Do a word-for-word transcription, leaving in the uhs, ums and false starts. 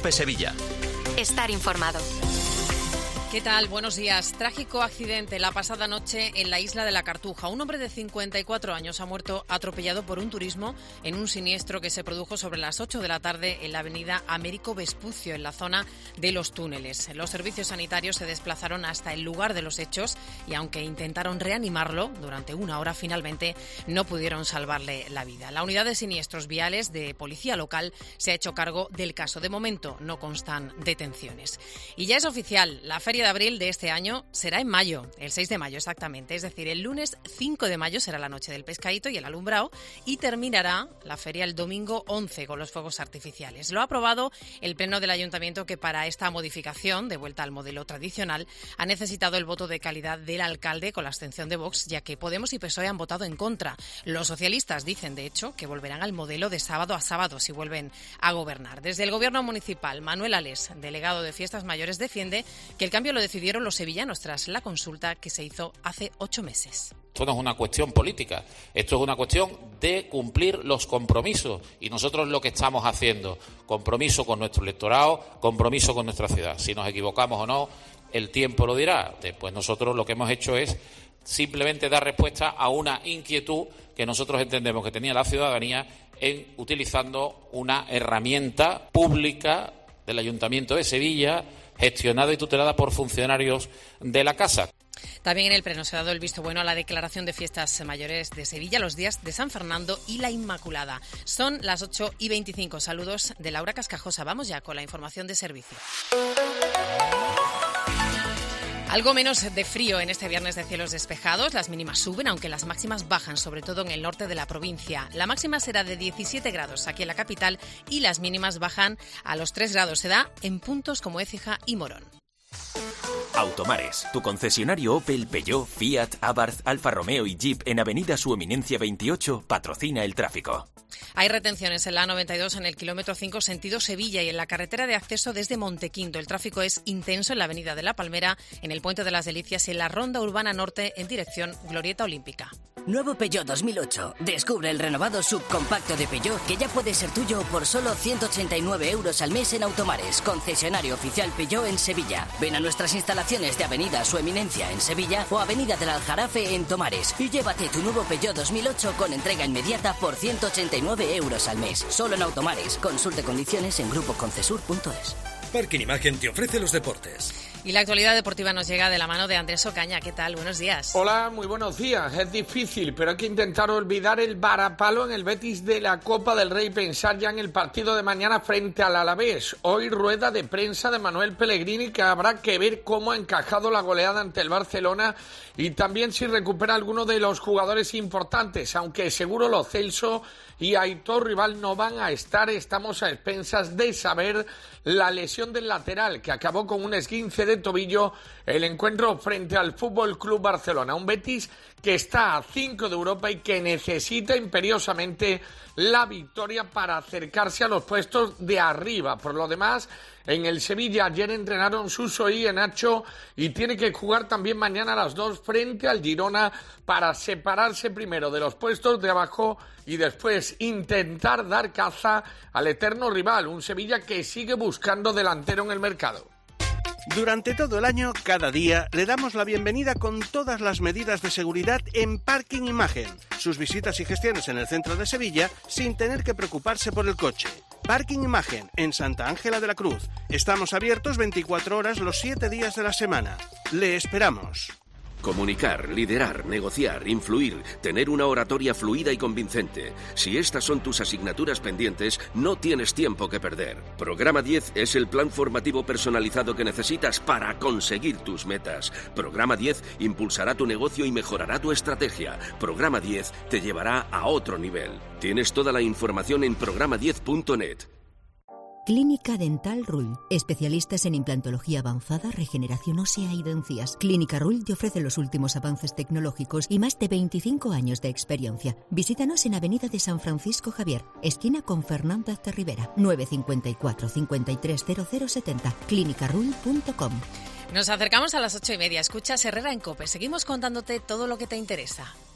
COPE Sevilla. Estar informado. ¿Qué tal? Buenos días. Trágico accidente la pasada noche en la isla de la Cartuja. Un hombre de cincuenta y cuatro años ha muerto atropellado por un turismo en un siniestro que se produjo sobre las ocho de la tarde en la avenida Américo Vespucio, en la zona de los túneles. Los servicios sanitarios se desplazaron hasta el lugar de los hechos y, aunque intentaron reanimarlo durante una hora, finalmente no pudieron salvarle la vida. La unidad de siniestros viales de policía local se ha hecho cargo del caso. De momento no constan detenciones. Y ya es oficial, la feria de abril de este año será en mayo, el seis de mayo exactamente, es decir, el lunes cinco de mayo será la noche del pescadito y el alumbrado y terminará la feria el domingo once con los fuegos artificiales. Lo ha aprobado el Pleno del Ayuntamiento, que para esta modificación de vuelta al modelo tradicional ha necesitado el voto de calidad del alcalde con la abstención de Vox, ya que Podemos y P S O E han votado en contra. Los socialistas dicen, de hecho, que volverán al modelo de sábado a sábado si vuelven a gobernar. Desde el Gobierno municipal, Manuel Alés, delegado de Fiestas Mayores, defiende que el cambio lo decidieron los sevillanos tras la consulta que se hizo hace ocho meses. Esto no es una cuestión política, esto es una cuestión de cumplir los compromisos y nosotros lo que estamos haciendo, compromiso con nuestro electorado, compromiso con nuestra ciudad. Si nos equivocamos o no, el tiempo lo dirá. Pues nosotros lo que hemos hecho es simplemente dar respuesta a una inquietud que nosotros entendemos que tenía la ciudadanía en utilizando una herramienta pública del Ayuntamiento de Sevilla, gestionada y tutelada por funcionarios de la Casa. También en el Pleno se ha dado el visto bueno a la declaración de fiestas mayores de Sevilla, los días de San Fernando y la Inmaculada. Son las ocho y veinticinco. Saludos de Laura Cascajosa. Vamos ya con la información de servicio. Algo menos de frío en este viernes de cielos despejados. Las mínimas suben, aunque las máximas bajan, sobre todo en el norte de la provincia. La máxima será de diecisiete grados aquí en la capital y las mínimas bajan a los tres grados. Se da en puntos como Écija y Morón. Automares, tu concesionario Opel, Peugeot, Fiat, Abarth, Alfa Romeo y Jeep en Avenida Su Eminencia veintiocho patrocina el tráfico. Hay retenciones en la A noventa y dos en el kilómetro cinco sentido Sevilla y en la carretera de acceso desde Montequinto. El tráfico es intenso en la avenida de la Palmera, en el Puente de las Delicias y en la Ronda Urbana Norte en dirección Glorieta Olímpica. Nuevo Peugeot dos mil ocho. Descubre el renovado subcompacto de Peugeot que ya puede ser tuyo por solo ciento ochenta y nueve euros al mes en Automares, concesionario oficial Peugeot en Sevilla. Ven a nuestras instalaciones de Avenida Su Eminencia en Sevilla o Avenida del Aljarafe en Tomares y llévate tu nuevo Peugeot dos mil ocho con entrega inmediata por ciento ochenta y nueve euros al mes. Solo en Automares. Consulte condiciones en grupo concesur punto es. Parking Imagen te ofrece los deportes. Y la actualidad deportiva nos llega de la mano de Andrés Ocaña. ¿Qué tal? Buenos días. Hola, muy buenos días. Es difícil, pero hay que intentar olvidar el varapalo en el Betis de la Copa del Rey y pensar ya en el partido de mañana frente al Alavés. Hoy rueda de prensa de Manuel Pellegrini, que habrá que ver cómo ha encajado la goleada ante el Barcelona y también si recupera alguno de los jugadores importantes, aunque seguro Lo Celso y Aitor Rival no van a estar. Estamos a expensas de saber la lesión del lateral, que acabó con un esguince de tobillo el encuentro frente al Fútbol Club Barcelona. Un Betis que está a cinco de Europa y que necesita imperiosamente la victoria para acercarse a los puestos de arriba. Por lo demás, en el Sevilla ayer entrenaron Suso y Nacho y tiene que jugar también mañana a las dos frente al Girona para separarse primero de los puestos de abajo y después intentar dar caza al eterno rival, un Sevilla que sigue buscando delantero en el mercado. Durante todo el año, cada día, le damos la bienvenida con todas las medidas de seguridad en Parking Imagen. Sus visitas y gestiones en el centro de Sevilla sin tener que preocuparse por el coche. Parking Imagen, en Santa Ángela de la Cruz. Estamos abiertos veinticuatro horas los siete días de la semana. Le esperamos. Comunicar, liderar, negociar, influir, tener una oratoria fluida y convincente. Si estas son tus asignaturas pendientes, no tienes tiempo que perder. Programa diez es el plan formativo personalizado que necesitas para conseguir tus metas. Programa diez impulsará tu negocio y mejorará tu estrategia. Programa diez te llevará a otro nivel. Tienes toda la información en programa diez punto net. Clínica Dental Rull. Especialistas en implantología avanzada, regeneración ósea y dentías. Clínica Rull te ofrece los últimos avances tecnológicos y más de veinticinco años de experiencia. Visítanos en Avenida de San Francisco Javier, esquina con Fernández de Rivera, nueve cinco cuatro, cinco tres cero cero siete cero, clínica rull punto com. Nos acercamos a las ocho y media. Escuchas Herrera en COPE. Seguimos contándote todo lo que te interesa.